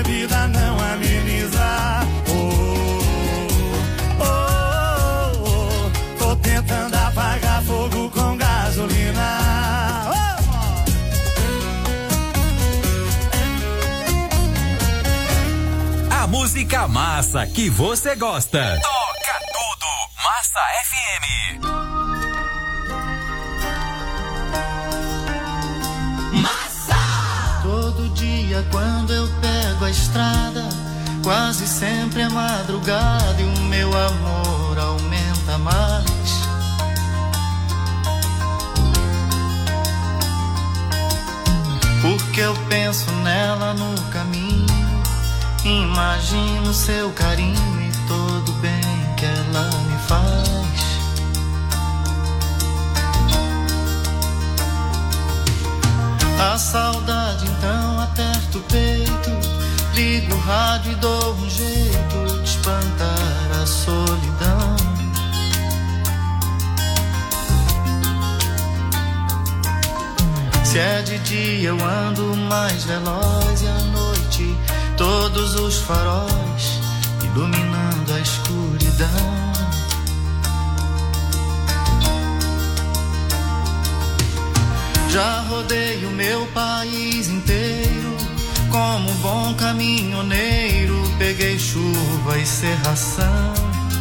bebida não ameniza. Tô tentando apagar fogo com gasolina. A música massa que você gosta. Toca tudo, Massa FM. Massa! Todo dia quando eu pego a estrada, quase sempre é madrugada e o meu amor aumenta mais. Porque eu penso nela no caminho, imagino seu carinho e todo o bem que ela me faz. A saudade então aperta o peito, ligo o rádio e dou um jeito de espantar a solidão. Se é de dia eu ando mais veloz e à noite todos os faróis iluminando a escuridão. Já rodei o meu país inteiro, como um bom caminhoneiro, peguei chuva e cerração.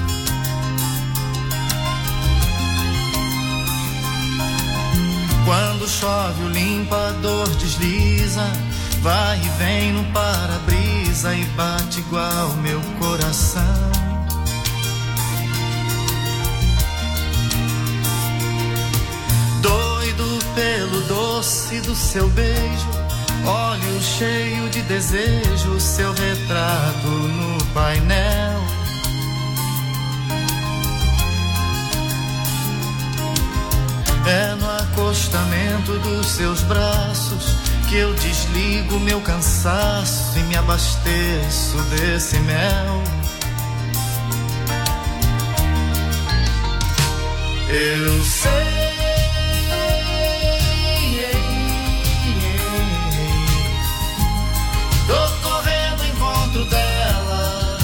Quando chove o limpador desliza, vai e vem no para-brisa e bate igual meu coração. Doido pelo doce do seu beijo, olho cheio de desejo, seu retrato no painel. É no acostamento dos seus braços que eu desligo meu cansaço e me abasteço desse mel. Eu sei, tô correndo ao encontro dela,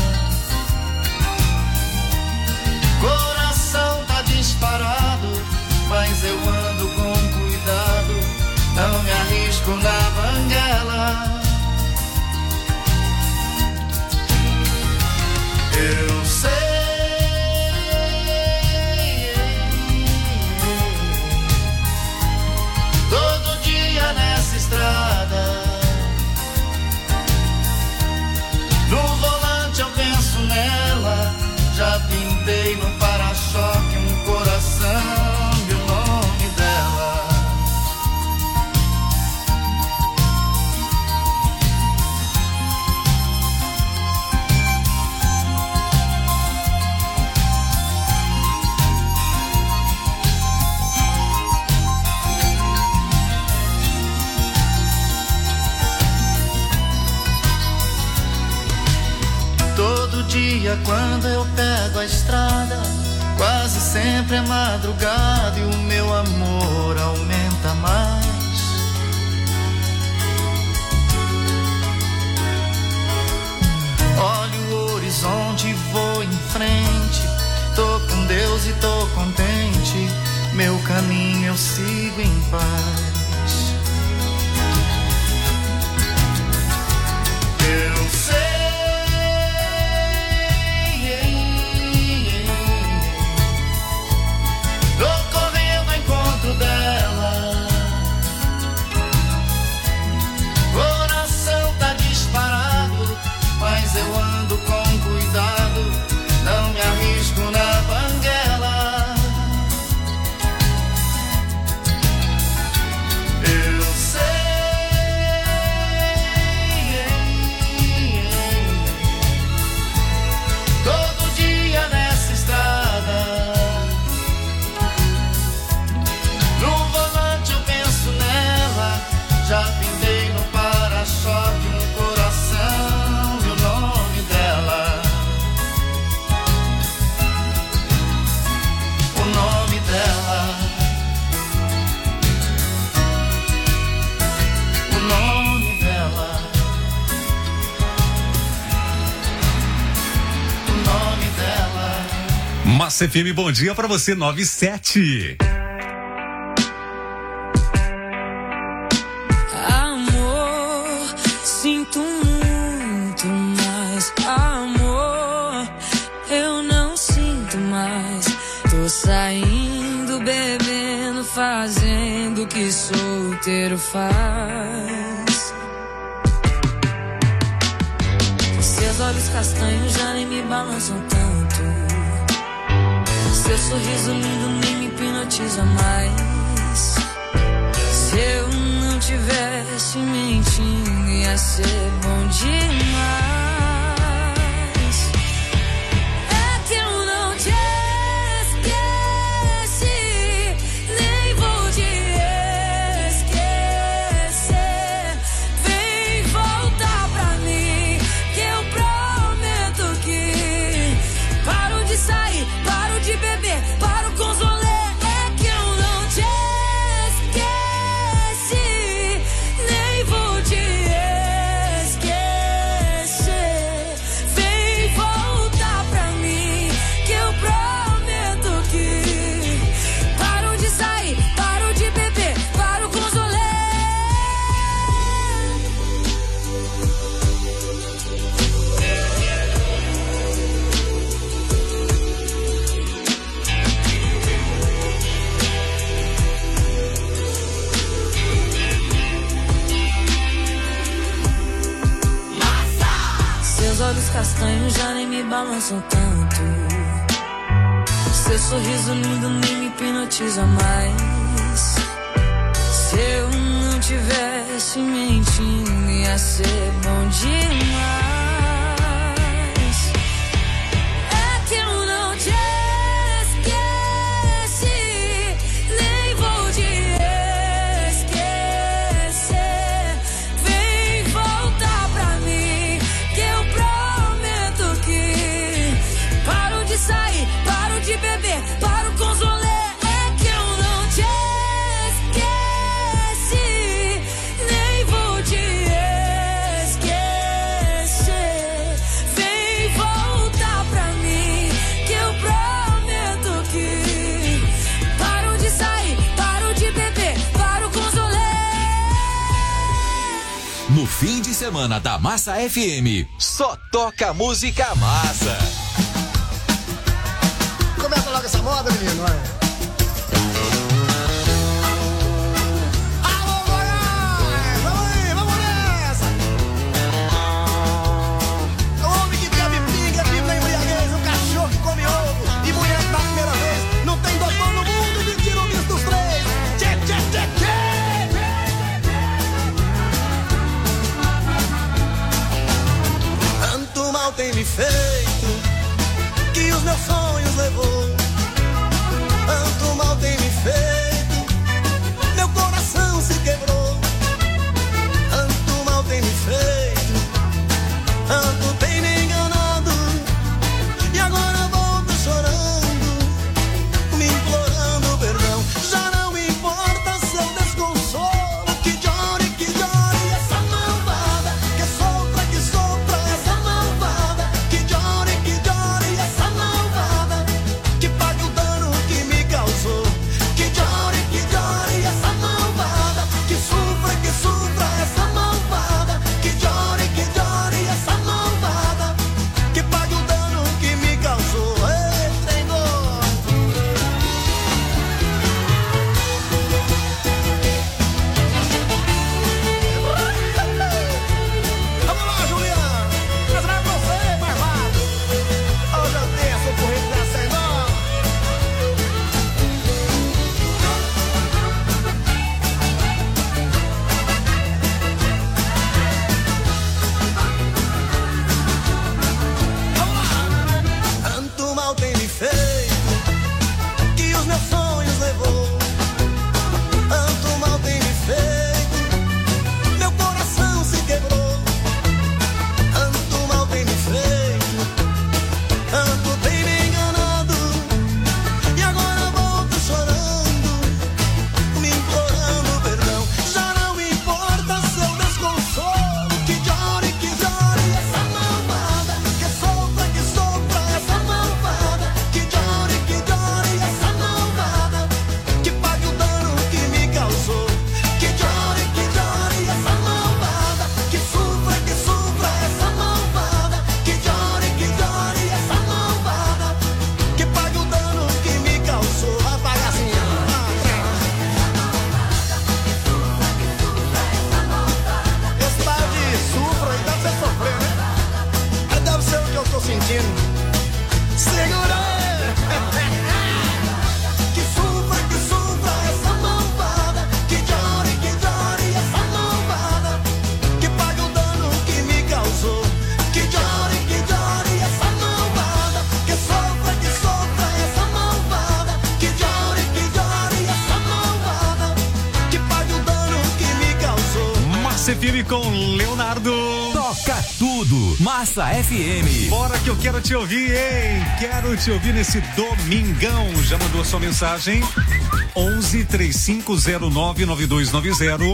coração tá disparado, mas eu ando com cuidado, não me arrisco na banguela. Eu sei, todo dia nessa estrada, no volante eu penso nela, já pintei no para-choque um coração. Dia quando eu pego a estrada, quase sempre é madrugada e o meu amor aumenta mais. Olho o horizonte e vou em frente, tô com Deus e tô contente, meu caminho eu sigo em paz. Eu sei, dela, coração tá disparado, mas eu ando com cuidado, não me arrisco na banguela. Massa FM, bom dia pra você, 97. Amor, sinto muito mais. Amor, eu não sinto mais. Tô saindo, bebendo, fazendo o que solteiro faz. Seus olhos castanhos já nem me balançam tanto. Seu sorriso lindo nem me hipnotiza mais. Se eu não tivesse mentindo, ia ser bom demais. É que eu não te esqueci, nem vou te esquecer. Vem voltar pra mim, que eu prometo que paro de sair, paro de beber, paro com os rolês. É que eu não te esqueci, nem vou te esquecer. Vem voltar pra mim, que eu prometo que paro de sair, paro de beber, paro com os rolês. Seus olhos castanhos já nem me balançam tanto. Seu sorriso lindo nem me hipnotiza mais. Se eu não tivesse mentindo, ia ser bom demais. É que eu não te esqueci, nem vou te esquecer. Vem voltar pra mim, que eu prometo que paro de sair, paro de beber, paro com os rolês. É que eu não te esqueci, nem vou te esquecer. Vem voltar pra mim, que eu prometo que paro de sair, paro de beber, paro com os rolês. No fim de semana da Massa FM, só toca música massa. Começa logo essa moda, menino, vai. Alô, Goiás! Vamos aí, vamos nessa! O homem que bebe pinga, vive na embriaguez, um cachorro que come ovo e mulher da primeira vez. Não tem doutor no mundo que tira o misto dos três. Tchê, tchê, tchê, tchê! Tanto mal tem me feito que os meus sonhos levou. Tanto mal tem me feito, meu coração se quebrou. Tanto mal tem me feito, tanto tem me enganado. E agora volto chorando, me implorando perdão. Já não importa seu desconsolo, que chore, essa malvada que sopra, essa malvada que chore, essa malvada. FM com Leonardo. Toca tudo, Massa FM. Bora que eu quero te ouvir, hein? Quero te ouvir nesse domingão. Já mandou a sua mensagem? 11-3509-9290.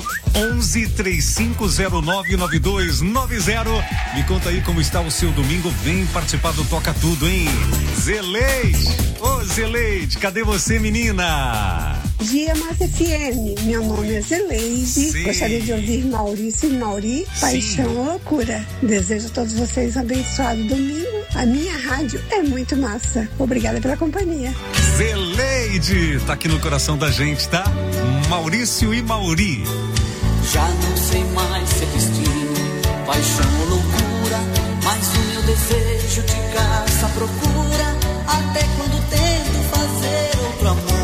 11-3509-9290. Me conta aí como está o seu domingo. Vem participar do Toca Tudo, hein? Zeleide. Ô, Zeleide, cadê você, menina? Dia Massa FM, meu nome é Zeleide. Sim. Gostaria de ouvir Maurício e Mauri, Paixão ou Loucura. Desejo a todos vocês um abençoado domingo. A minha rádio é muito massa. Obrigada pela companhia. Zeleide, tá aqui no coração da gente, tá? Maurício e Mauri. Já não sei mais se é destino, paixão ou loucura, mas o meu desejo te caça à procura, até quando tento fazer outro amor.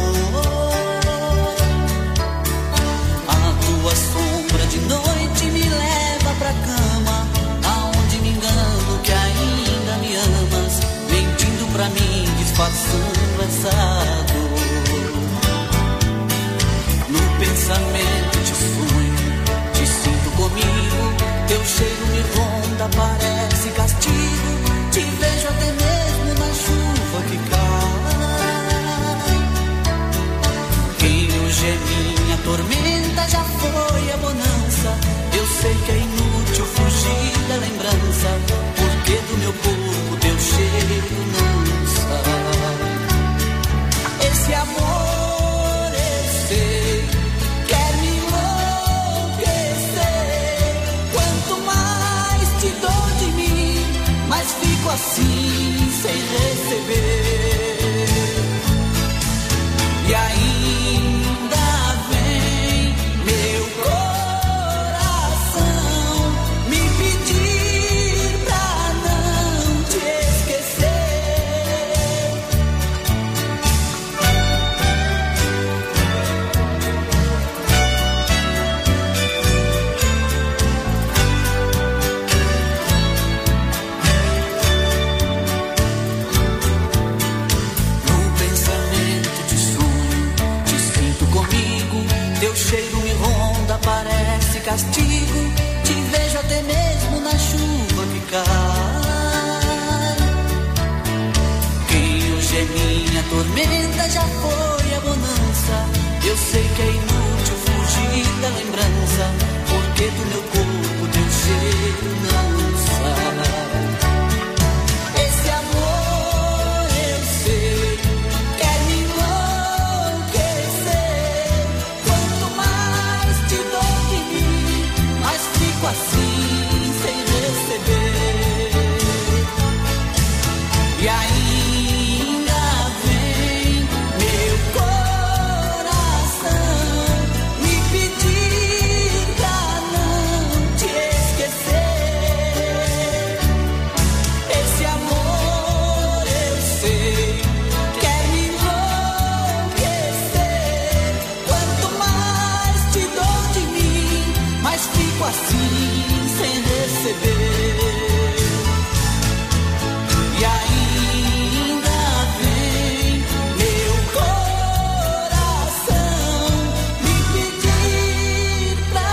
A tua sombra de noite me leva pra cama, aonde me engano que ainda me amas, mentindo pra mim, disfarçando essa dor. No pensamento te sonho, te sinto comigo, teu cheiro me ronda, parece castigo, te vejo até mesmo na chuva que cai. Quem hoje é minha tormenta já foi a bonança, eu sei que é inútil fugir da lembrança, porque do meu corpo teu cheiro não sai. Esse amor eu sei, quer me enlouquecer, quanto mais te dou de mim, mais fico assim sem receber. E ainda vem meu coração me pedir pra não te esquecer. No pensamento te sonho, te sinto comigo, teu cheiro me ronda, parece castigo, te vejo até mesmo na chuva que cai. Quem hoje é minha tormenta já foi a bonança, eu sei que é inútil fugir da lembrança, porque do meu corpo teu cheiro não sai. Esse amor eu sei, quer me enlouquecer, quanto mais te dou de mim, mais fico assim sem receber. E ainda vem meu coração me pedir pra não te esquecer. Esse amor eu sei, quer me enlouquecer, quanto mais te dou de mim, mais fico assim sem receber. E ainda vem meu coração me pedir pra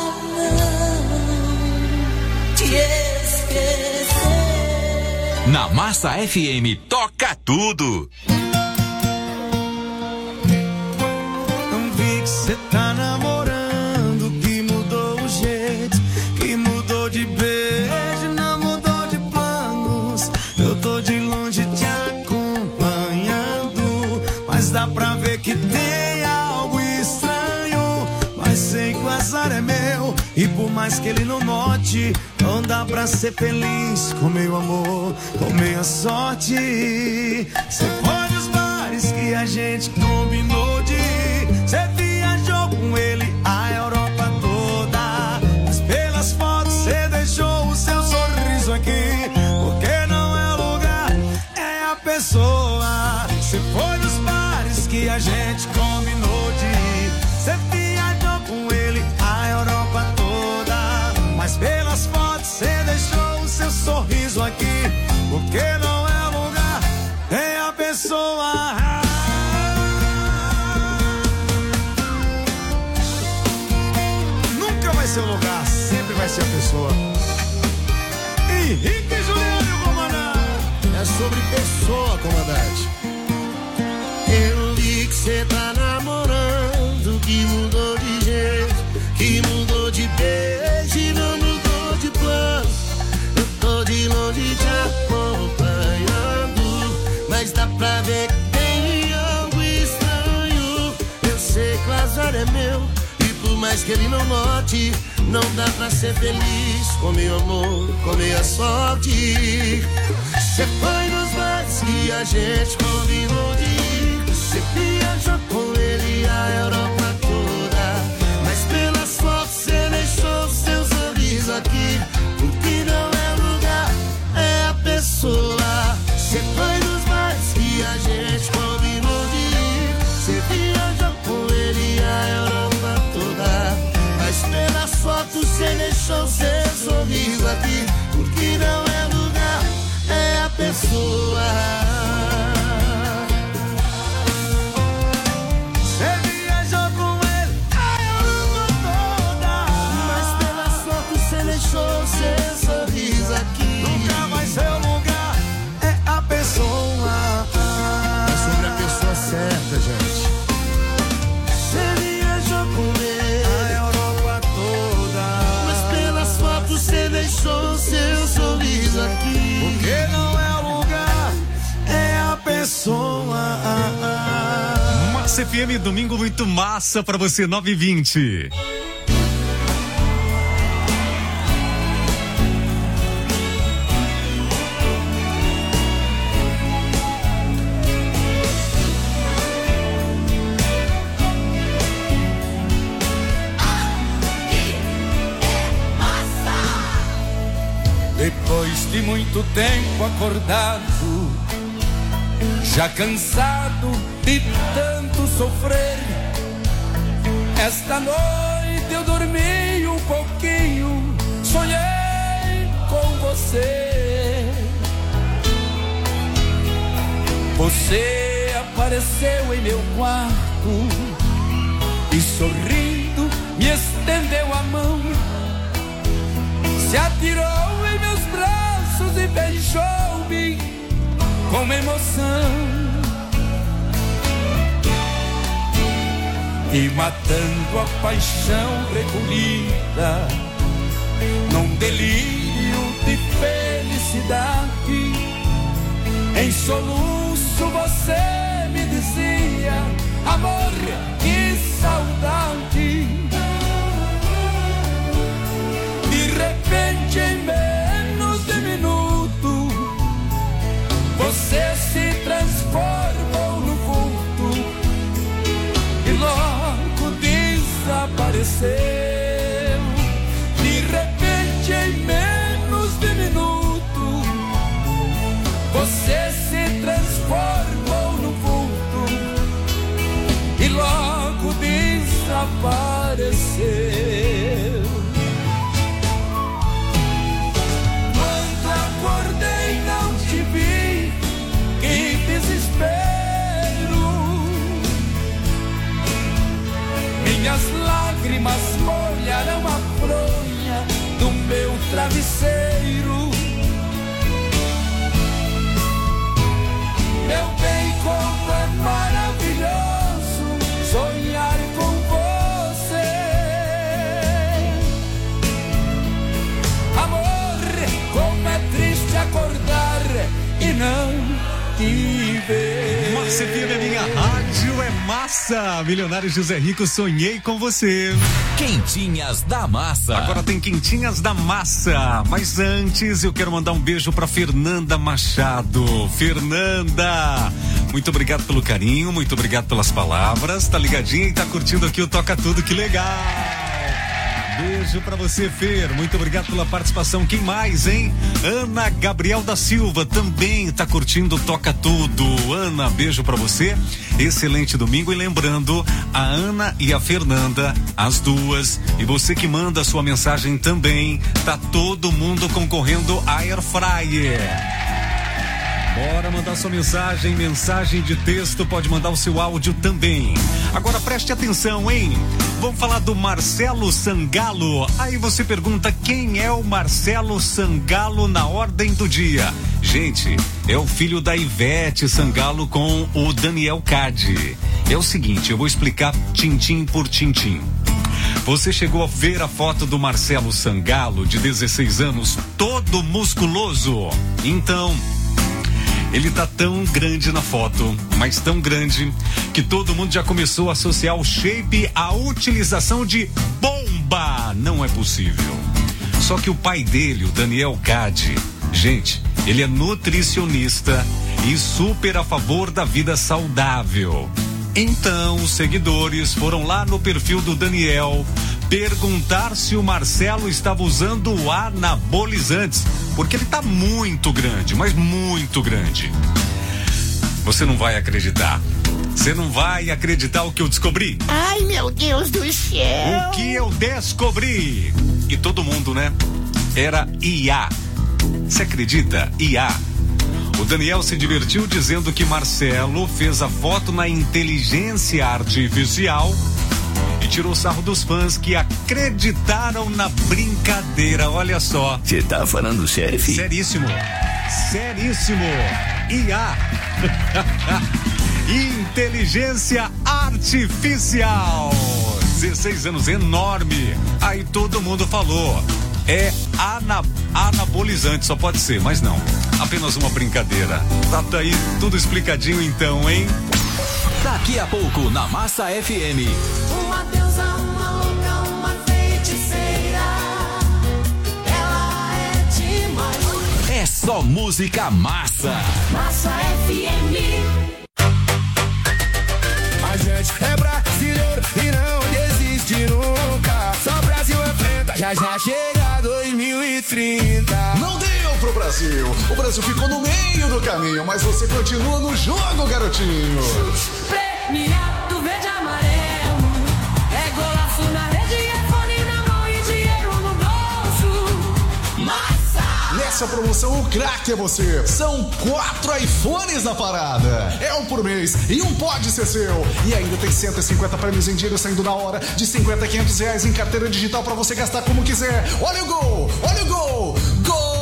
não te esquecer. Na Massa FM, toca tudo. Não vi que cê tá namorando, que mudou o jeito, que mudou de beijo, não mudou de planos. Eu tô de longe te acompanhando, mas dá pra ver que tem algo estranho. Mas sei que o azar é meu, e por mais que ele não note, não dá pra ser feliz com meu amor, com minha sorte. Cê foi nos bares que a gente combinou de ir, cê viajou com ele a Europa toda, mas pelas fotos cê deixou o seu sorriso aqui, porque não é o lugar, é a pessoa. Cê foi nos bares que a gente combinou de ir, cê viajou com ele a Europa toda, mas pelas fotos cê deixou o seu sorriso aqui, porque não é o lugar, é a pessoa. Nunca vai ser o lugar, sempre vai ser a pessoa. Henrique Juliano, comandante. É sobre pessoa, comandante. Eu vi que cê tá namorando, que mudou de jeito, que mudou de beijo e não mudou de plano. Eu tô de longe te acompanhando, mas dá pra ver que tem algo estranho. Eu sei que o azar é meu, e por mais que ele não note, não dá pra ser feliz com meu amor, com minha sorte. Cê foi nos bares que a gente combinou de ir, cê viajou com ele a Europa toda, mas pelas fotos cê deixou seu sorriso aqui, porque não é lugar, é a pessoa. Cê foi nos bares que a gente combinou de ir, cê viajou com ele a Europa toda, mas pelas fotos cê deixou seu sorriso aqui, porque não é lugar, é a pessoa. Você viajou com ele a Europa toda, Mas pelas fotos cê deixou seu sorriso aqui. nunca vai ser o lugar, é a pessoa. É sobre a pessoa certa, gente. Cê viajou com A ele, Europa toda, mas pelas fotos cê deixou seu sorriso aqui. porque não é o lugar, é a pessoa. Massa FM, domingo muito massa pra você, 9h20. Depois de muito tempo acordado, já cansado de tanto sofrer, esta noite eu dormi um pouquinho, sonhei com você. Você apareceu em meu quarto e sorrindo me estendeu a mão, se atirou em meus braços e beijou-me com emoção. E matando a paixão recolhida, num delírio de felicidade, em soluço você me dizia: amor, que saudade. De repente, em menos de minuto, você se transformou no vulto e logo desapareceu. De repente, em menos de minuto, você se transformou no vulto e logo desapareceu. Quando acordei não te vi, que desespero. Minhas lágrimas molharam a fronha do meu travesseiro. Meu bem, como é maravilhoso sonhar com você. Amor, como é triste acordar e não te ver. Massa FM é minha rádio, é massa. Milionário José Rico, sonhei com você. Quentinhas da Massa. Agora tem Quentinhas da Massa. Mas antes eu quero mandar um beijo pra Fernanda Machado. Fernanda, muito obrigado pelo carinho, muito obrigado pelas palavras. Tá ligadinha e tá curtindo aqui o Toca Tudo, que legal. Beijo pra você, Fer. Muito obrigado pela participação. Quem mais, hein? Ana Gabriel da Silva também tá curtindo Toca Tudo. Ana, beijo pra você. Excelente domingo. E lembrando, a Ana e a Fernanda, as duas, e você que manda a sua mensagem também, tá todo mundo concorrendo a Air Fryer. Bora mandar sua mensagem de texto, pode mandar o seu áudio também. Agora preste atenção, hein? Vamos falar do Marcelo Sangalo. Aí você pergunta quem é o Marcelo Sangalo na ordem do dia. Gente, é o filho da Ivete Sangalo com o Daniel Cade. É o seguinte, eu vou explicar tintim por tintim. Você chegou a ver a foto do Marcelo Sangalo, de 16 anos, todo musculoso? Então, ele tá tão grande na foto, mas tão grande, que todo mundo já começou a associar o shape à utilização de bomba. Não é possível. Só que o pai dele, o Daniel Cade, gente, ele é nutricionista e super a favor da vida saudável. Então, os seguidores foram lá no perfil do Daniel perguntar se o Marcelo estava usando anabolizantes, porque ele tá muito grande, mas muito grande. Você não vai acreditar. Você não vai acreditar o que eu descobri. Ai, meu Deus do céu. O que eu descobri? E todo mundo, né? Era IA. Você acredita? IA. O Daniel se divertiu dizendo que Marcelo fez a foto na inteligência artificial e tirou sarro dos fãs que acreditaram na brincadeira. Olha só. Você tá falando sério, filho? Seríssimo. Seríssimo. IA. Inteligência artificial. 16 anos, enorme. Aí todo mundo falou. É anabolizante, só pode ser, mas não. Apenas uma brincadeira. Tá aí tudo explicadinho então, hein? Daqui a pouco na Massa FM. Uma deusa, uma louca, uma feiticeira. Ela é demais. É só música massa. Massa FM. A gente é brasileiro e não desiste nunca. Só o Brasil enfrenta, já chega 2030. Não deu pro Brasil. O Brasil ficou no meio do caminho, mas você continua no jogo, garotinho. Premiado verde e amarelo. É golaço na rede, é fone na mão e dinheiro no bolso. Massa! Nessa promoção, o craque é você. São 4 iPhones na parada. É um por mês e um pode ser seu. E ainda tem 150 prêmios em dinheiro saindo na hora, de 50 a 500 reais em carteira digital pra você gastar como quiser. Olha o gol! Olha o gol! Gol!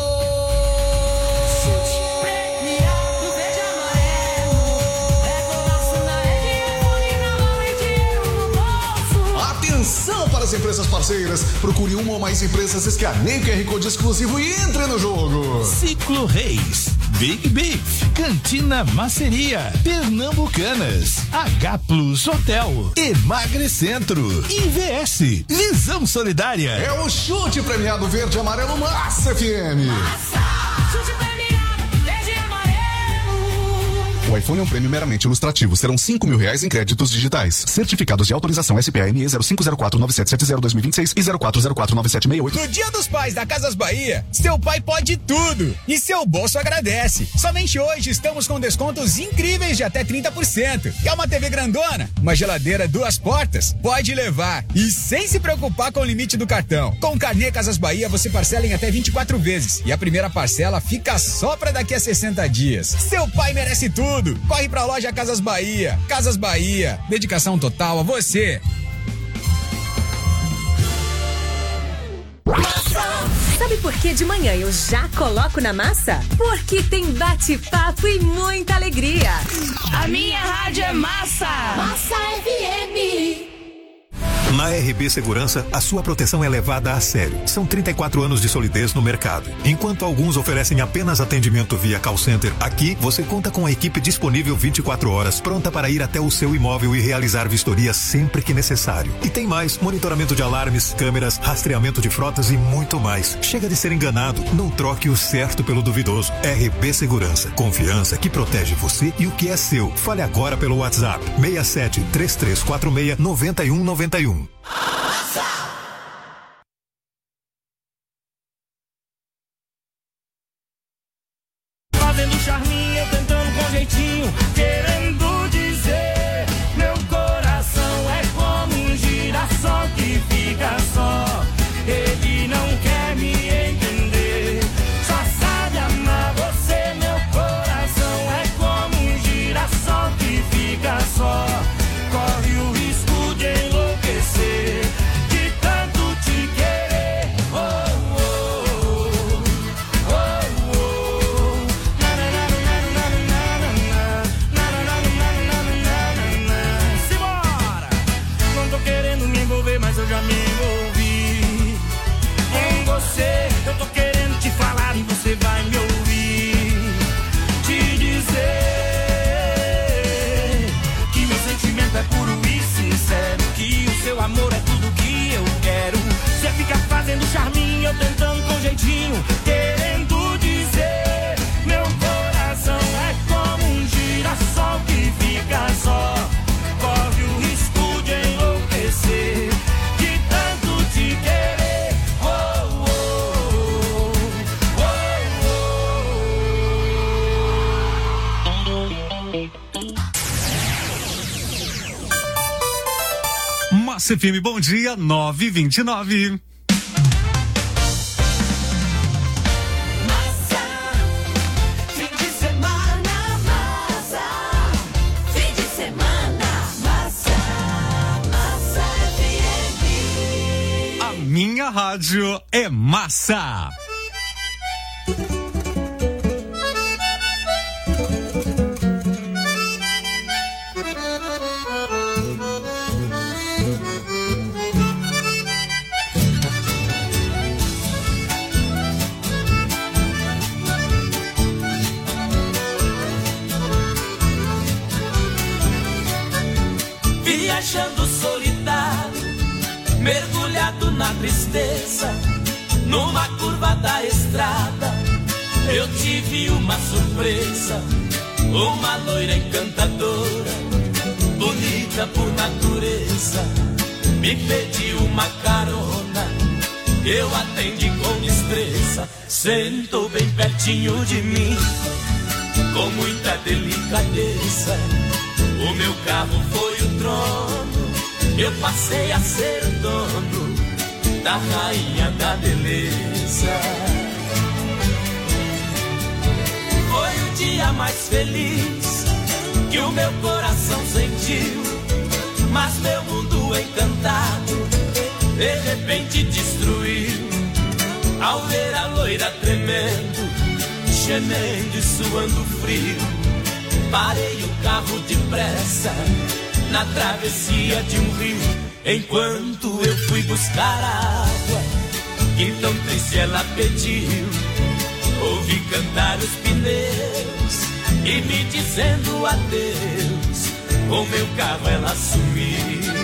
Atenção para as empresas parceiras. Procure uma ou mais empresas, escaneie o QR Code exclusivo e entre no jogo. Ciclo Reis, Big Beef, Cantina Maceria, Pernambucanas, H Plus Hotel, Emagrecentro, IVS, Visão Solidária. É o chute premiado verde e amarelo Massa FM. Chute premiado verde e amarelo. O iPhone é um prêmio meramente ilustrativo. Serão R$5.000 em créditos digitais. Certificados de autorização SPME 05049770-2026 e 04049768. No Dia dos Pais da Casas Bahia, seu pai pode tudo e seu bolso agradece. Somente hoje estamos com descontos incríveis de até 30%. Quer uma TV grandona? Uma geladeira 2 portas? Pode levar e sem se preocupar com o limite do cartão. Com o Carnê Casas Bahia você parcela em até 24 vezes e a primeira parcela fica só para daqui a 60 dias. Seu pai merece tudo. Corre pra loja Casas Bahia. Casas Bahia, dedicação total a você. Sabe por que de manhã eu já coloco na massa? Porque tem bate-papo e muita alegria. A minha rádio é Massa. Massa FM. Na RB Segurança, a sua proteção é levada a sério. São 34 anos de solidez no mercado. Enquanto alguns oferecem apenas atendimento via call center, aqui você conta com a equipe disponível 24 horas, pronta para ir até o seu imóvel e realizar vistoria sempre que necessário. E tem mais: monitoramento de alarmes, câmeras, rastreamento de frotas e muito mais. Chega de ser enganado. Não troque o certo pelo duvidoso. RB Segurança. Confiança que protege você e o que é seu. Fale agora pelo WhatsApp 67 3346 9191. Fazendo charminho, tentando com jeitinho, querendo dizer: meu coração é como um girassol que fica só. Ele não quer me entender, só sabe amar você, meu coração. você vai me ouvir te dizer que meu sentimento é puro e sincero, que o seu amor é tudo que eu quero. Você fica fazendo charminho, eu tentando com jeitinho, querendo dizer, meu coração é como um girassol que fica só, corre o risco de enlouquecer, de tanto te querer. Oh, oh, oh, oh. Massa FM, bom dia, 9h29. Minha rádio é massa. Viajando solitário, mergulhado na tristeza, numa curva da estrada, eu tive uma surpresa. Uma loira encantadora, bonita por natureza, me pediu uma carona, eu atendi com destreza. Sentou bem pertinho de mim, com muita delicadeza. O meu carro foi o trono, eu passei a ser o dono da rainha da beleza. Foi o dia mais feliz que o meu coração sentiu, mas meu mundo encantado de repente destruiu. Ao ver a loira tremendo, gemendo e suando frio, parei o carro depressa na travessia de um rio, enquanto eu fui buscar água que tão triste ela pediu. Ouvi cantar os pneus e me dizendo adeus, com meu carro ela sumiu.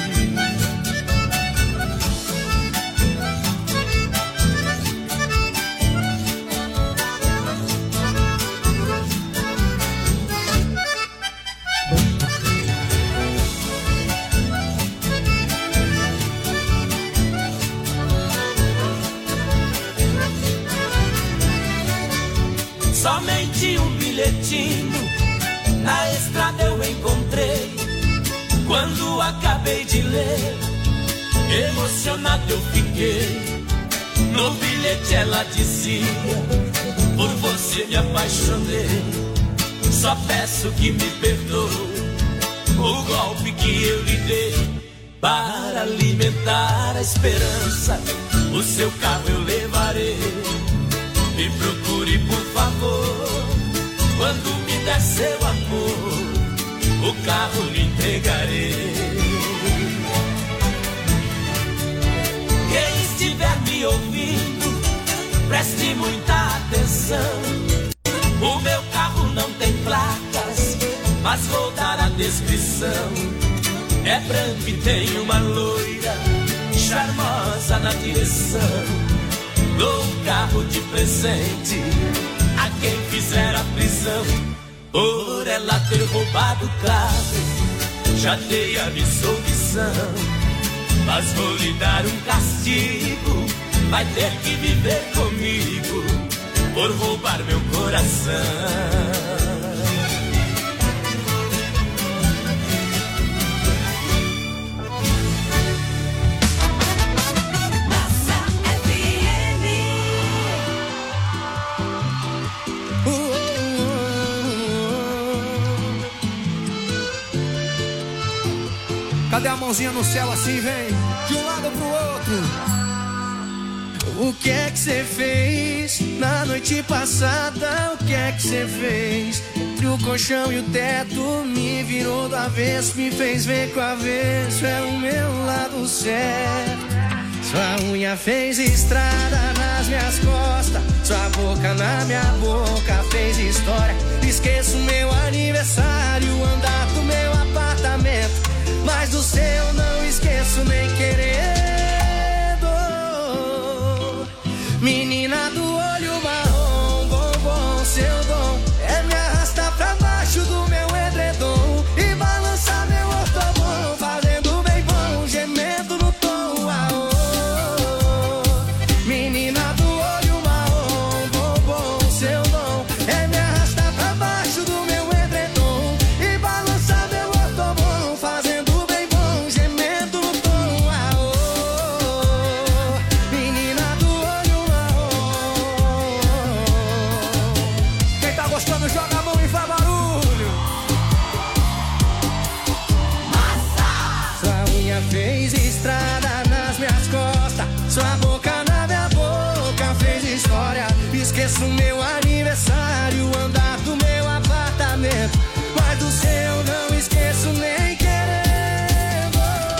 Somente um bilhetinho na estrada eu encontrei. Quando acabei de ler, emocionado eu fiquei. No bilhete ela dizia: por você me apaixonei, só peço que me perdoe o golpe que eu lhe dei. Para alimentar a esperança, o seu carro eu levarei. Me procure, por favor, quando me der seu amor, o carro lhe entregarei. Quem estiver me ouvindo, preste muita atenção. O meu carro não tem placas, mas vou dar a descrição. É branco e tem uma loira charmosa na direção. Dou um carro de presente a quem fizer a prisão, por ela ter roubado o carro. Já dei a absolvição, mas vou lhe dar um castigo. Vai ter que viver comigo por roubar meu coração. Cadê a mãozinha no céu assim, vem? De um lado pro outro. O que é que você fez na noite passada? O que é que você fez? Entre o colchão e o teto, me virou do avesso, me fez ver que o avesso é o meu lado certo. Sua unha fez estrada nas minhas costas, sua boca na minha boca fez história. Esqueço meu aniversário, andar do meu apartamento, mas do seu não esqueço nem querendo. Menina do olho marrom, bombom, seu dom é me arrastar pra baixo do meu edredom e balançar meu ortobom, fazendo bem bom, gemendo no tom. Aô. Menina do olho marrom, bombom, seu dom é me arrastar pra baixo do meu edredom e balançar meu ortobom, fazendo bem bom, gemendo no tom. Aô. Menina do olho marrom. Quem tá gostando joga a mão e faz barulho. Massa! Sua unha fez estrada nas minhas costas, sua boca na minha boca fez história. Esqueço meu aniversário, andar do meu apartamento, mas do seu não esqueço nem querendo.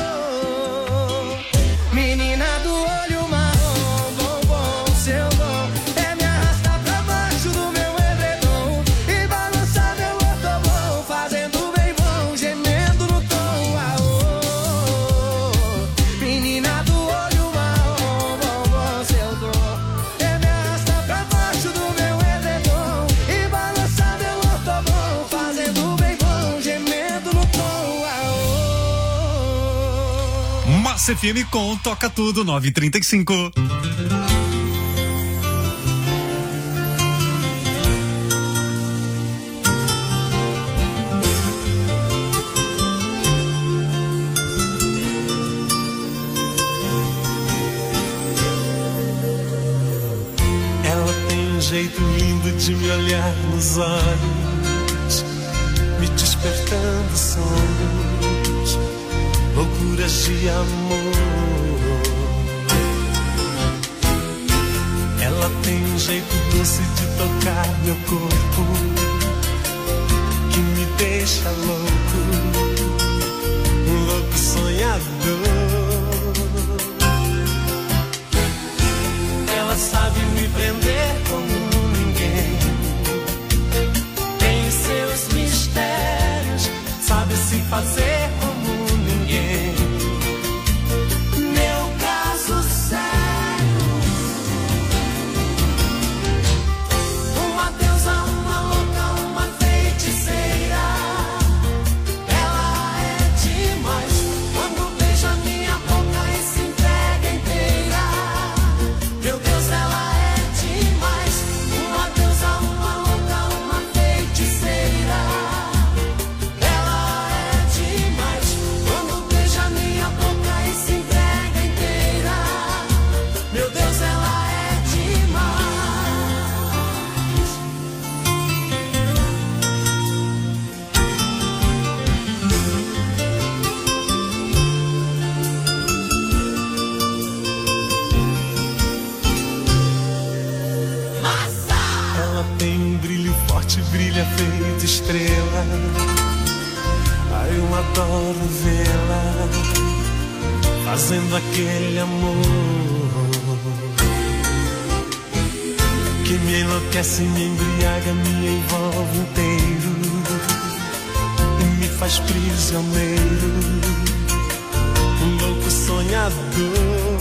Menina do olho marrom, bombom, seu dom é me arrastar pra baixo do meu edredom e balançar meu ortobom, fazendo bem bom, gemendo no tom. Aô. Menina do olho marrom, bombom, seu dom é me arrastar pra baixo do meu edredom e balançar meu ortobom, fazendo bem bom, gemendo no tom. Aô. Massa FM com Toca Tudo 935. Ela tem um jeito lindo de me olhar nos olhos, me despertando sonhos, loucuras de amor. Ela tem um jeito doce de tocar meu corpo, que me deixa louco, um louco sonhador. Ela sabe me prender como ninguém, tem seus mistérios, sabe se fazer como ninguém. Meu caso sério, uma deusa, uma louca, uma feiticeira. Ela é demais quando beija minha boca e se entrega inteira. Meu Deus, ela é demais, uma deusa, uma louca, uma feiticeira. Ela é demais quando beija minha boca e se entrega inteira. Meu Deus, ela é demais. Ela tem um brilho forte, brilha feito estrela. Ai, eu adoro vê-la fazendo aquele amor que me enlouquece, me embriaga, me envolve inteiro e me faz prisioneiro, um louco sonhador.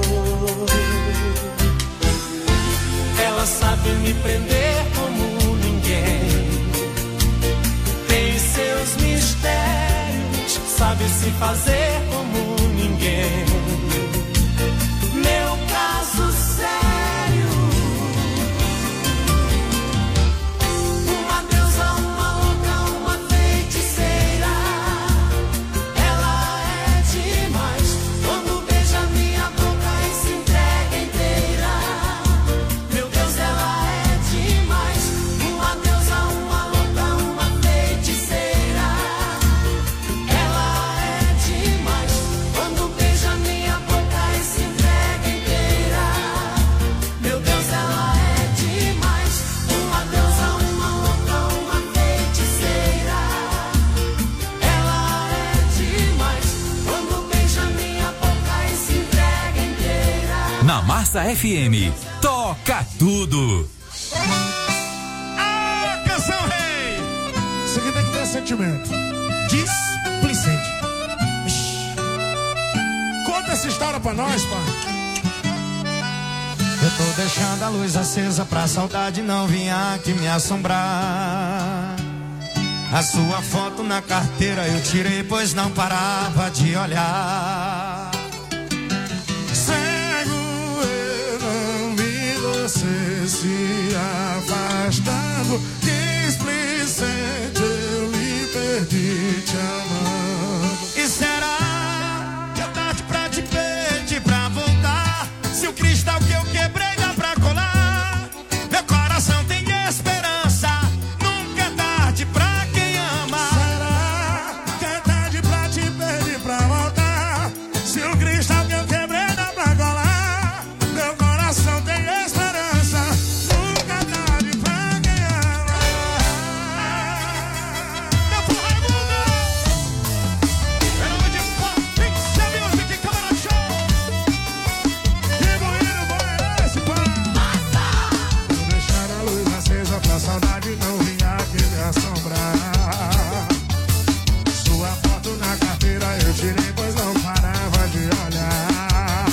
Ela sabe me prender como ninguém, tem seus mistérios, sabe se fazer como ninguém. Meu caso sério, uma deusa, uma louca, uma feiticeira. Ela é demais quando beija minha boca e se entrega inteira. Meu Deus, ela é demais, uma deusa, uma louca, uma feiticeira. Ela é demais quando beija minha Massa FM. Toca tudo. Ah, canção rei. Isso aqui tem que ter sentimento. Displicente. Conta essa história pra nós, pai. Eu tô deixando a luz acesa pra saudade não vir aqui me assombrar. A sua foto na carteira eu tirei, pois não parava de olhar. Cego eu não vi você se afastando. Displicente eu me perdi te amando. E será que é tarde pra te pedir pra voltar? Se o cristal que eu quebrei dá pra colar, meu coração tem esperança. Nunca é tarde pra quem ama. Será que é tarde pra te pedir pra voltar? Se o cristal que eu quebrei dá pra colar, meu coração tem esperança. Nunca é tarde pra quem ama. Meu porra é mundo. Em nome de Pizza Music, Câmara Show. Que bonito, bom é esse, pá. Vou deixar a luz acesa pra saudade não vir aqui me assombrar. Sua foto na carteira eu tirei, pois não parava de olhar.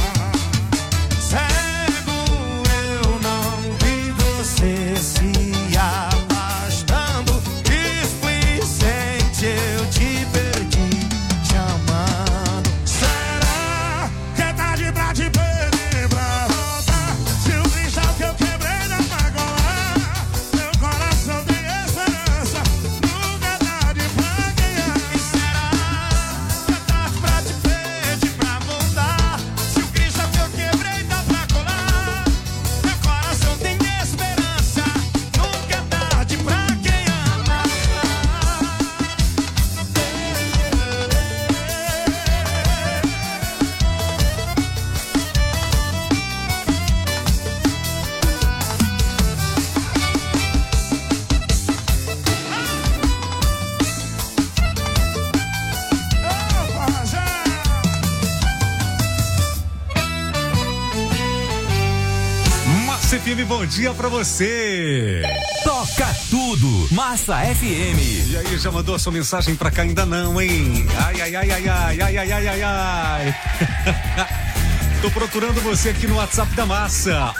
Cego eu não vi você se afastando. Displicente eu te perdi te amando. Será que é tarde pra te pedir pra voltar? Se o cristal que eu quebrei dá pra colar, meu coração tem esperança. Nunca é tarde pra quem ama. Será que é tarde pra te pedir pra voltar? Se o cristal que eu quebrei dá pra colar, meu coração tem esperança. Nunca é tarde pra quem ama. Massa FM, bom dia pra você. Toca tudo. Massa FM. E aí, já mandou a sua mensagem pra cá? Ainda não, hein? Ai, ai, ai, ai, ai, ai, ai, ai, ai, ai. Tô procurando você aqui no WhatsApp da Massa.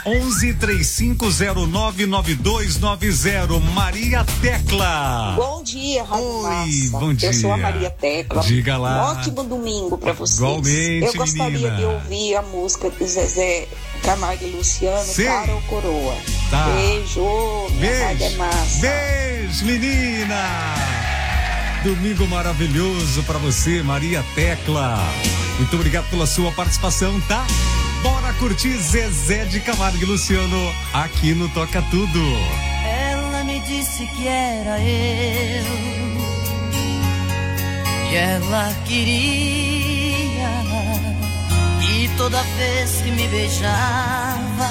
1135099290. Maria Tecla. Bom dia, Rádio Oi, Massa. bom dia. Eu sou a Maria Tecla. Diga lá. Um ótimo domingo pra vocês. Igualmente, eu gostaria menina. de ouvir a música do Zezé Camargo e Luciano, Sim. Cara ou Coroa. Tá. Beijo, minha Rádio é Massa. Beijo, menina. Domingo maravilhoso pra você, Maria Tecla. Muito obrigado pela sua participação, tá? Bora curtir Zezé de Camargo e Luciano aqui no Toca Tudo. Ela me disse que era eu, que ela queria, e toda vez que me beijava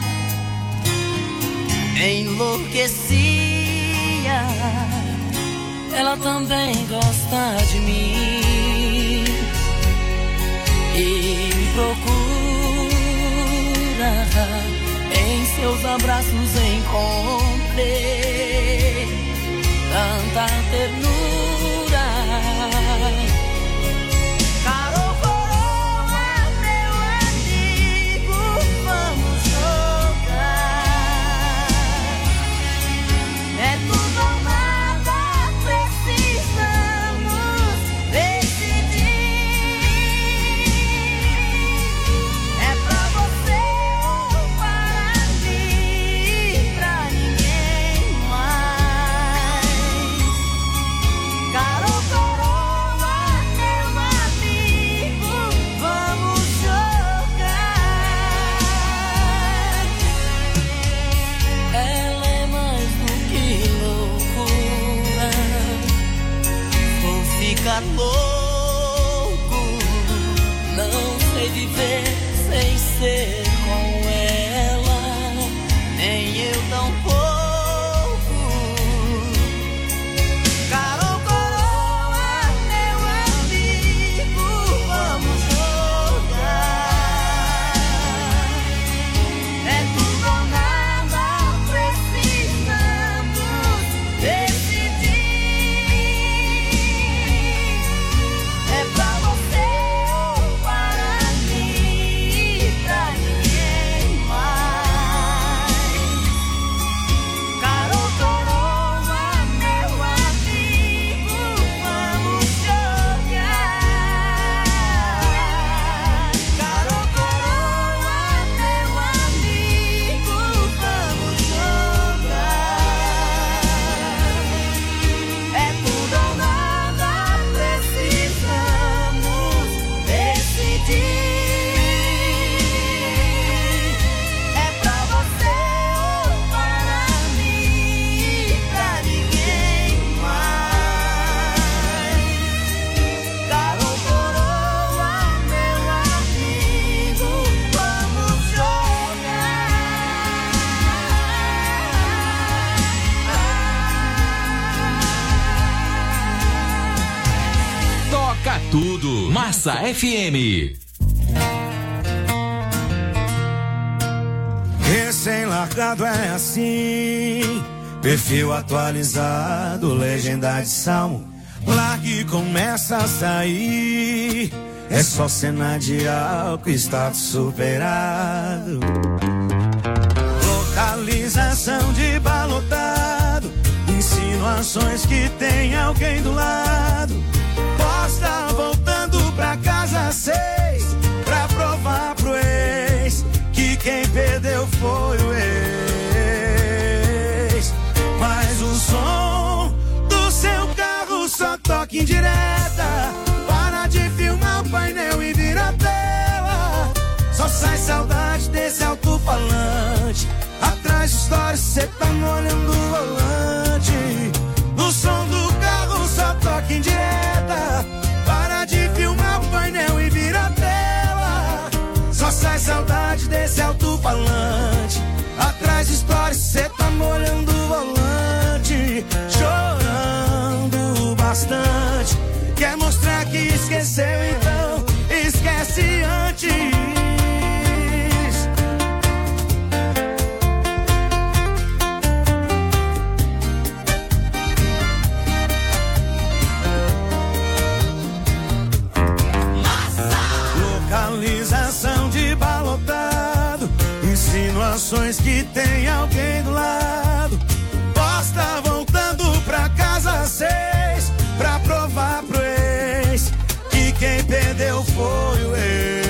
enlouquecia. Ela também gosta de mim e me procura. Em seus abraços encontrei tanta ternura. Caro coroa, meu amigo, vamos jogar. É tudo ou nada, precisamos decidir. É pra você ou para mim, pra ninguém mais. tudo. Massa FM. Recém-largado é assim, perfil atualizado, legenda de salmo. Largue e começa a sair, é só cena de álcool, status superado. Localização de balotado, insinuações que tem alguém do lado. Posta voltando pra casa às 6, pra provar pro ex que quem perdeu foi o ex. Mas o som do seu carro só toca em direta. Para de filmar o painel e vira a tela. Só sai saudade desse alto-falante. Atrás de história cê tá molhando o volante. O som do carro só toca em direta. Para de filmar o painel e vira a tela. Só sai saudade desse alto-falante. Atrás de história cê tá molhando o volante. Chorando bastante. Quer mostrar que esqueceu, então esquece antes. Localização de balotado, insinuações que tem alguém do lado. Posta voltando pra casa às 6, pra provar pro ex que quem perdeu foi o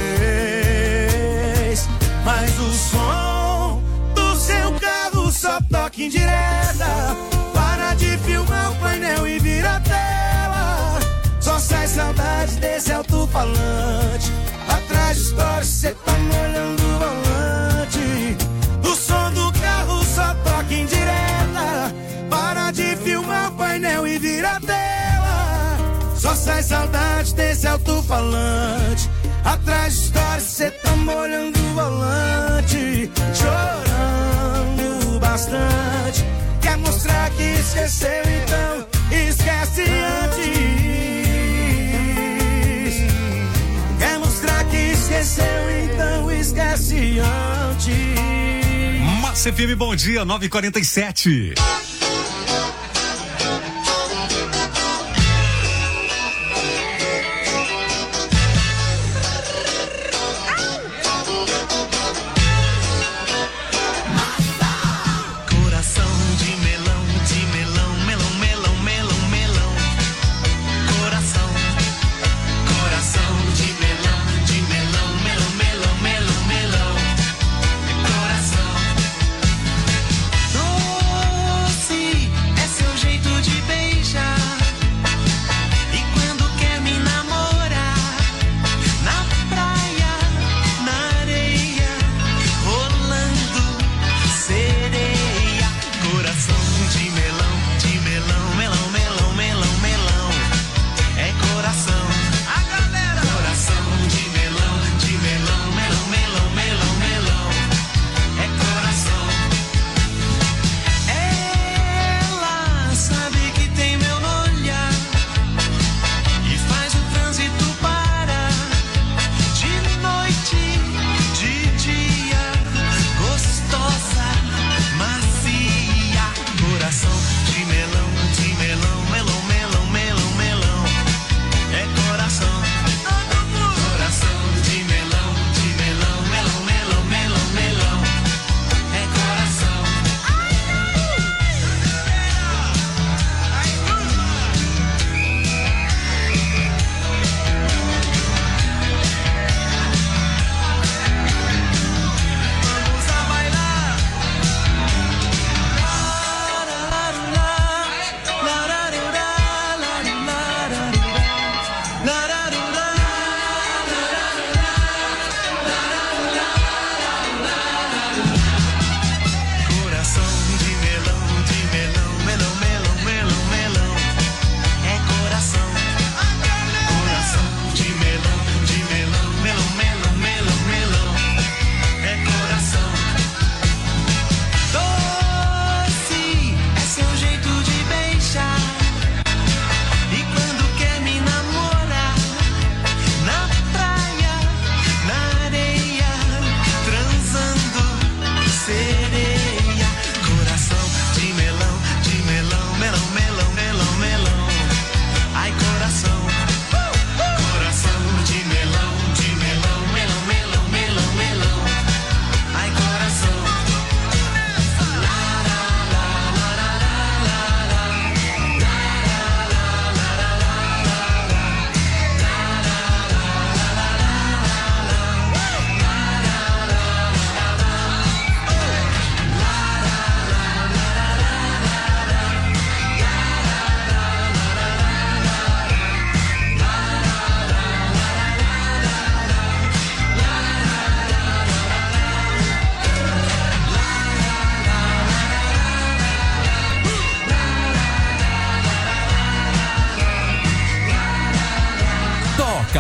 ex. Mas o som do seu carro só toca em direta. Para de filmar o painel e vira a tela. Só sai saudade desse alto-falante. Atrás de história cê tá molhando o volante. O som do carro só toca em direta. Para de filmar o painel e vira a tela. Só sai saudade desse alto-falante. Atrás de história cê tá molhando o volante. Chorando bastante. Quer mostrar que esqueceu, então esquece antes. Quer mostrar que esqueceu, então esquece antes. Massa FM, bom dia, 9h47.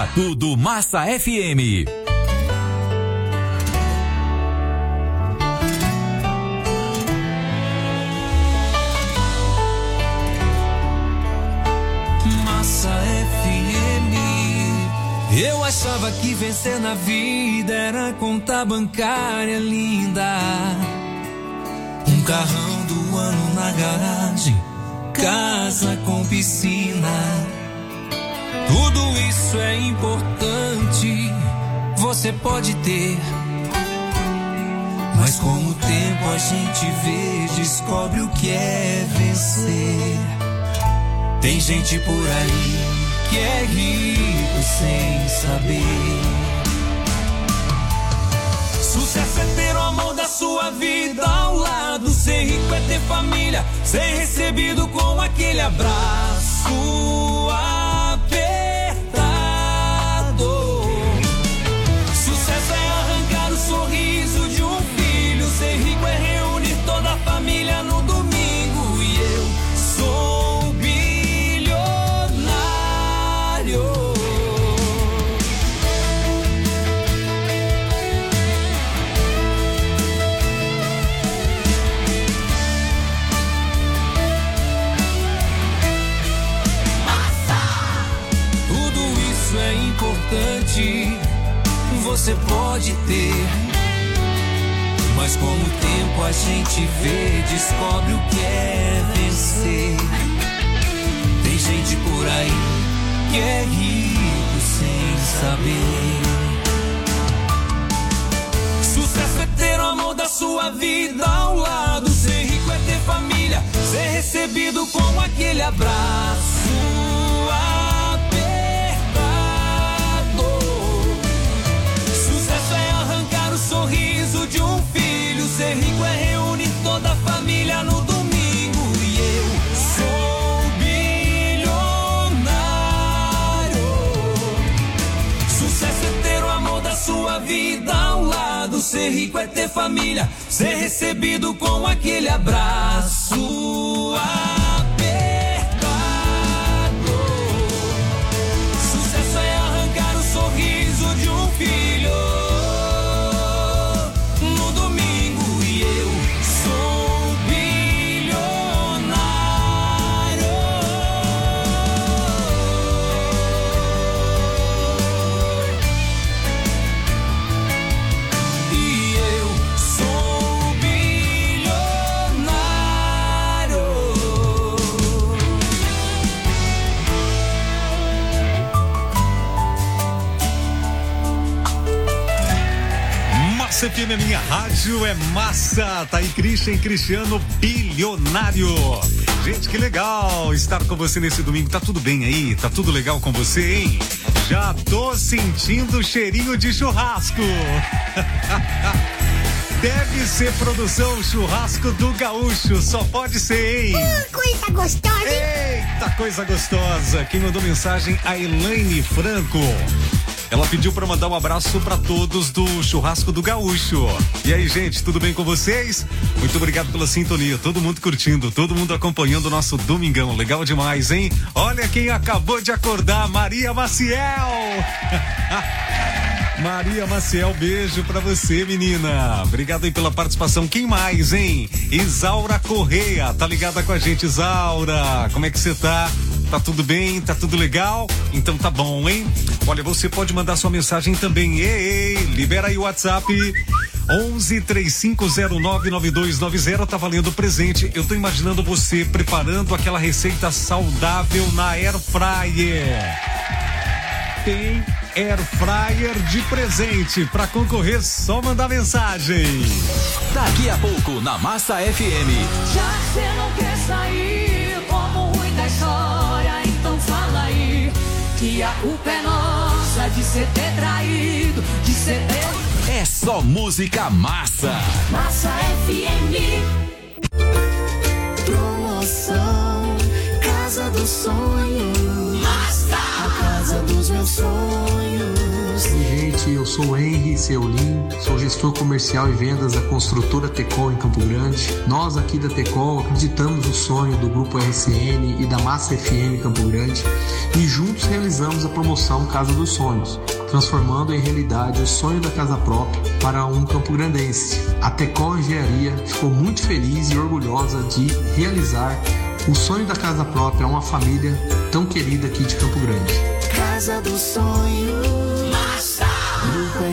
Toca tudo Massa FM. Massa FM. Eu achava que vencer na vida era conta bancária linda, um carrão do ano na garagem, casa com piscina. Tudo isso é importante, você pode ter, mas com o tempo a gente vê, descobre o que é vencer. Tem gente por aí que é rico sem saber. Sucesso é ter o amor da sua vida ao lado. Ser rico é ter família, ser recebido com aquele abraço apertado. Sucesso é arrancar o sorriso de um filho. Ser rico é reunir toda a família no domingo. E eu sou bilionário. Você pode ter, mas com o tempo a gente vê, descobre o que é vencer. Tem gente por aí que é rico sem saber. Sucesso é ter o amor da sua vida ao lado. Ser rico é ter família, ser recebido com aquele abraço sorriso de um filho. Ser rico é reunir toda a família no domingo. E eu sou bilionário. Sucesso é ter o amor da sua vida ao lado. Ser rico é ter família, ser recebido com aquele abraço apertado. Sucesso é arrancar o sorriso de um filho. FM, minha rádio é massa. Tá aí Cristiano bilionário. Gente, que legal estar com você nesse domingo. Tá tudo bem aí? Tá tudo legal com você, hein? Já tô sentindo o cheirinho de churrasco. Deve ser produção Churrasco do Gaúcho. Só pode ser, hein? Coisa gostosa, hein? Eita, coisa gostosa. Quem mandou mensagem? A Elaine Franco. Ela pediu para mandar um abraço para todos do Churrasco do Gaúcho. E aí, gente, tudo bem com vocês? Muito obrigado pela sintonia. Todo mundo curtindo, todo mundo acompanhando o nosso domingão. Legal demais, hein? Olha quem acabou de acordar, Maria Maciel. Maria Maciel, beijo pra você, menina. Obrigado aí pela participação. Quem mais, hein? Isaura Correia, tá ligada com a gente, Isaura? Como é que você tá? Tá tudo bem? Tá tudo legal? Então tá bom, hein? Olha, você pode mandar sua mensagem também. Ei, libera aí o WhatsApp 11-3509-9290. Tá valendo presente. Eu tô imaginando você preparando aquela receita saudável na Air Fryer. Tem Air Fryer de presente. Pra concorrer, só mandar mensagem. Daqui a pouco na Massa FM. Já que você não quer sair como ruim da história, então fala aí que a culpa é nossa de ser ter traído, de ser ter... É só música massa. Massa FM. Promoção Casa dos Sonhos. Massa. A casa dos meus sonhos. Oi, gente, eu sou o Henry Seulin, sou gestor comercial e vendas da construtora Tecol em Campo Grande. Nós aqui da Tecol acreditamos no sonho do Grupo RCN e da Massa FM Campo Grande e juntos realizamos a promoção Casa dos Sonhos, transformando em realidade o sonho da casa própria para um campograndense. A Tecol Engenharia ficou muito feliz e orgulhosa de realizar o sonho da casa própria a uma família tão querida aqui de Campo Grande. Casa do Sonho, Massa, Grupo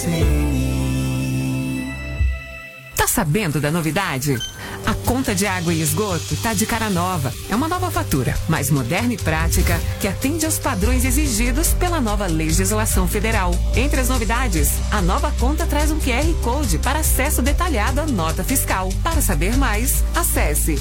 RCN. Tá sabendo da novidade? A conta de água e esgoto tá de cara nova. É uma nova fatura, mais moderna e prática, que atende aos padrões exigidos pela nova legislação federal. Entre as novidades, a nova conta traz um QR Code para acesso detalhado à nota fiscal. Para saber mais, acesse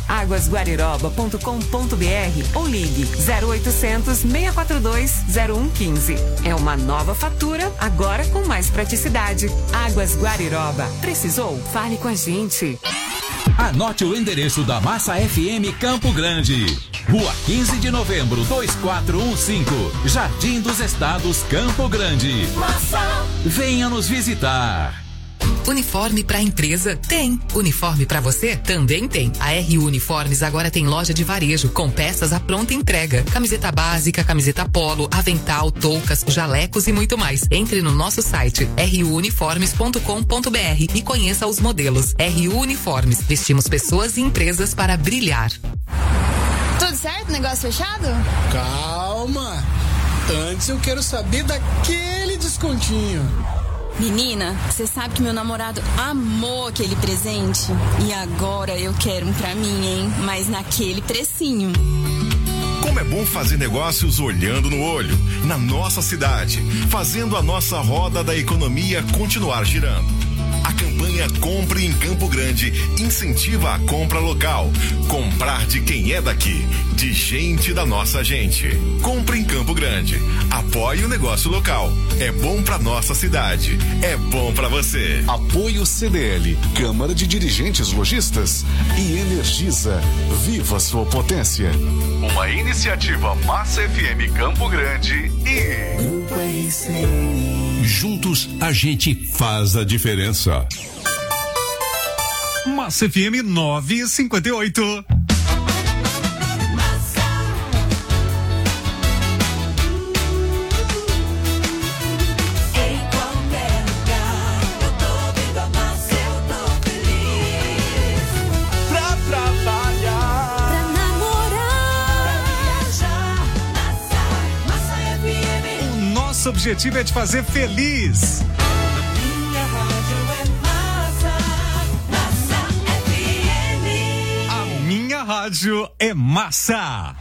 aguasguariroba.com.br ou ligue 0800 642 0115. É uma nova fatura, agora com mais praticidade. Águas Guariroba. Precisou? Fale com a gente. Anote o endereço da Massa FM Campo Grande. Rua 15 de Novembro, 2415, Jardim dos Estados, Campo Grande. Massa. Venha nos visitar. Uniforme pra empresa? Tem. Uniforme pra você? Também tem. A RU Uniformes agora tem loja de varejo com peças à pronta entrega. Camiseta básica, camiseta polo, avental, toucas, jalecos e muito mais. Entre no nosso site ruuniformes.com.br e conheça os modelos. RU Uniformes. Vestimos pessoas e empresas para brilhar. Tudo certo? Negócio fechado? Calma. Antes eu quero saber daquele descontinho. Menina, você sabe que meu namorado amou aquele presente? E agora eu quero um pra mim, hein? Mas naquele precinho. Como é bom fazer negócios olhando no olho, na nossa cidade, fazendo a nossa roda da economia continuar girando. A campanha Compre em Campo Grande incentiva a compra local. Comprar de quem é daqui, de gente da nossa gente. Compre em Campo Grande. Apoie o negócio local. É bom pra nossa cidade. É bom pra você. Apoio CDL, Câmara de Dirigentes Lojistas e Energisa. Viva sua potência. Uma iniciativa Massa FM Campo Grande e Grupo RCN. Juntos a gente faz a diferença. Massa FM 958. Nosso objetivo é te fazer feliz. Minha rádio é Massa, Massa FM. A minha rádio é massa.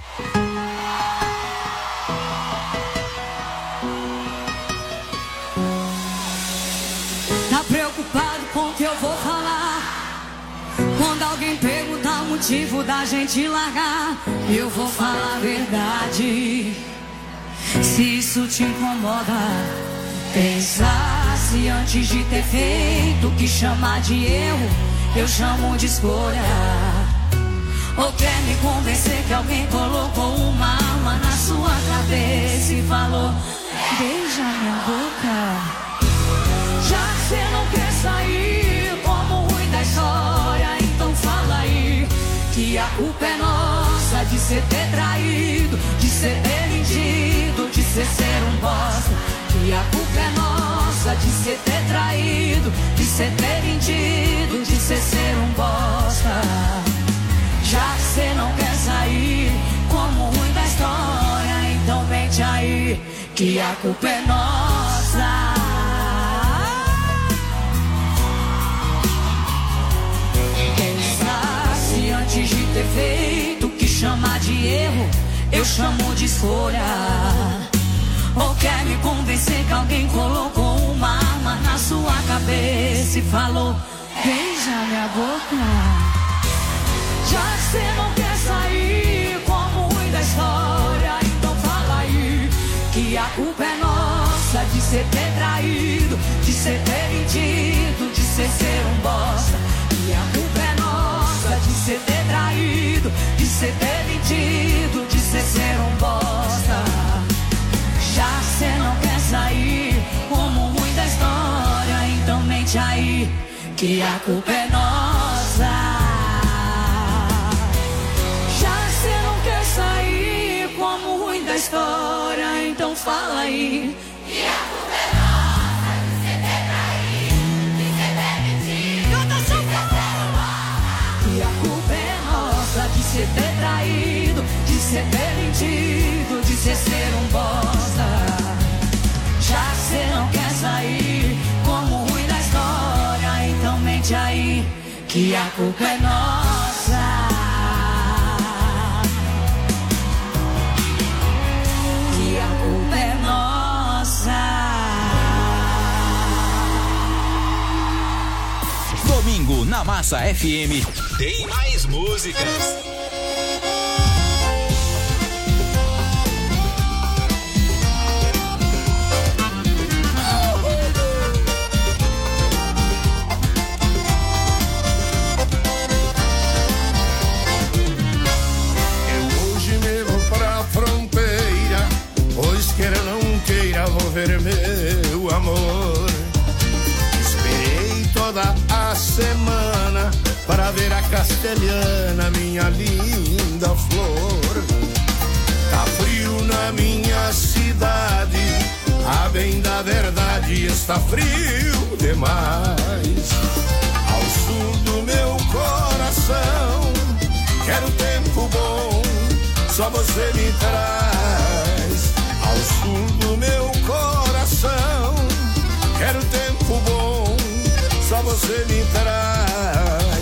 Tá preocupado com o que eu vou falar? Quando alguém perguntar o motivo da gente largar, eu vou falar a verdade. Se isso te incomoda, pensasse antes de ter feito. O que chamar de erro, eu chamo de escolha. Ou quer me convencer que alguém colocou uma arma na sua cabeça e falou: beija minha boca. Já que você não quer sair como ruim da história, então fala aí que a culpa é nossa de ser ter traído, de ser ter mentido, de ser um bosta. Que a culpa é nossa de ser ter traído, de ser ter mentido, de ser um bosta. Já que você não quer sair como ruim da história, então mente aí que a culpa é nossa. Pensasse antes de ter feito. O que chamar de erro, eu chamo de escolha. Ou quer me convencer que alguém colocou uma arma na sua cabeça e falou: beija minha boca. Já que você não quer sair como ruim da história, então fala aí que a culpa é nossa de ser ter traído, de ser ter mentido, de ser um bosta. E a culpa é nossa de ser ter traído, de ser ter mentido, de ser um bosta. Já que você não quer sair como que a culpa é nossa. Já que você não quer sair como o ruim da história, então fala aí. E a culpa é nossa de você ter traído, de você ter mentido, de você ser boa. E a culpa é nossa de você ter traído, de você ter mentido, de você ser um bosta. Já que você não quer sair como o ruim da história, então mente aí, que a culpa é nossa. Que a culpa é nossa. Domingo na Massa FM tem mais músicas. Queira ou não queira, vou ver meu amor. Esperei toda a semana para ver a castelhana, minha linda flor. Tá frio na minha cidade, a bem da verdade está frio demais. Ao sul do meu coração, quero tempo bom, só você me traz. Ao sul do meu coração, quero tempo bom, só você me traz.